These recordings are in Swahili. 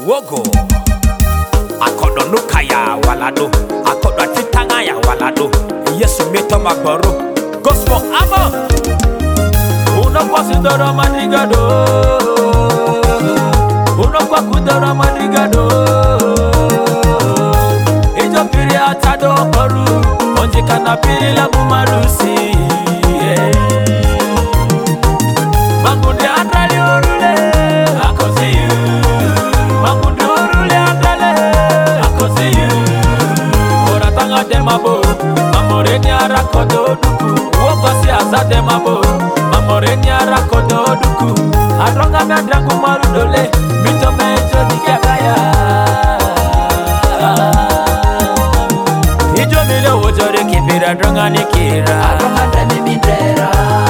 Wogo akodo nukaya walado akodo atitanga ya walado Yesu meto magboro gospel amo uno kwa sidoro manigado uno kwa kudoro manigado ijo piri atado koru onje kana piri la bumarusi Makunde andrali orule akosi you Makunde orule andrale akosi you Ora tanga demabo mamoreni arakodo duku Wokosi azade mabo mamoreni arakodo duku Adronga medrangu marudole mito mejo nikagaya Ijo mile wojore kipira adronga nikira Adronga dremi midrera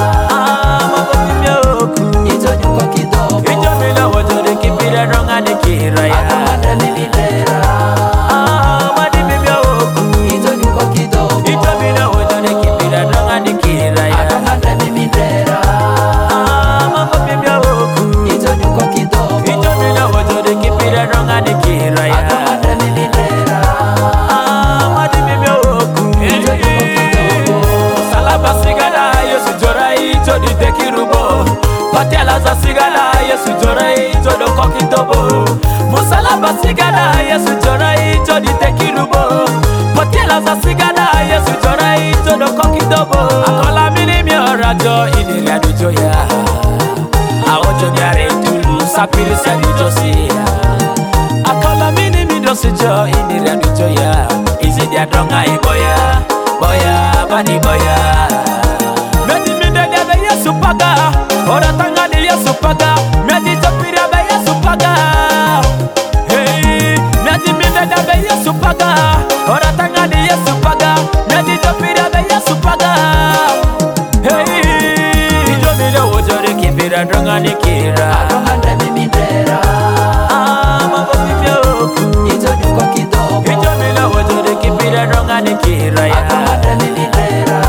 Patela za sigala Yesu jorai todo kokitobo Musalaba sigala Yesu jorai todo tekirubo Patela za sigala Yesu jorai todo kokitobo Akola mini miorajo ini ya dujoya Aojo nyare tulu sapiri sani josia Akola mini midosijo ini ya dujoya Izi dia dronga iboya Boya bani boya Medi midede be Yesu paga Ora tanga ni Yesu paga Medi topira be Yesu paga Hey Medi midede be Yesu paga Ora tanga ni Yesu paga Medi topira be Yesu paga Hey Ijo mile wojore kipira dronga ni kira Adronga dremi midrera Mambo mimyoku Ijo nyuko kidogo Ijo mile wojore kipira dronga ni kira Adronga dremi midrera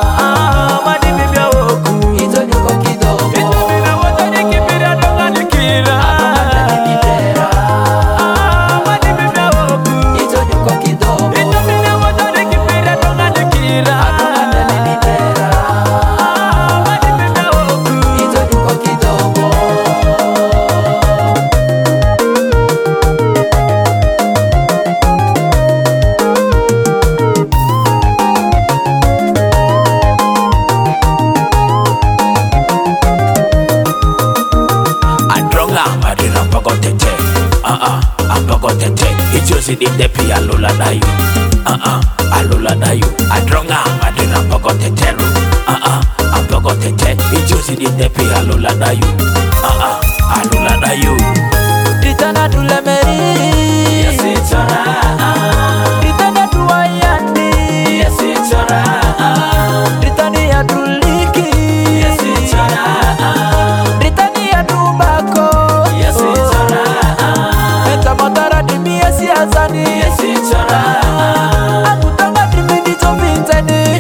Dinde pi alola dayu alola dayu adronga adina pogotetelo apogotete ijusi dinde pi alola dayu alola dayu ditana dulemeri yesichora ditana duayandi yesichora ditani ya duliki yesichora ditani ya dubako yesichora eta motara dimi Azani yesichora akutanga dimini chobintani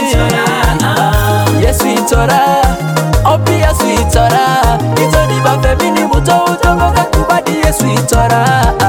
yesichora obi yesichora itoni ba femini muto utongo kakubadi yesichora